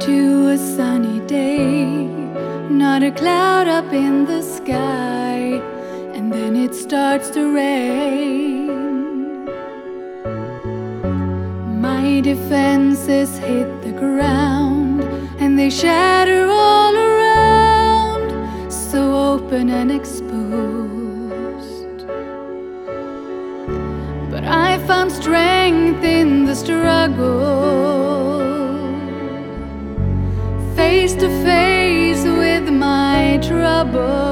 to a sunny day, not a cloud up in the sky, and then it starts to rain. My defenses hit the ground and they shatter all around, so open and exposed. But I found strength in the struggle, face to face with my trouble.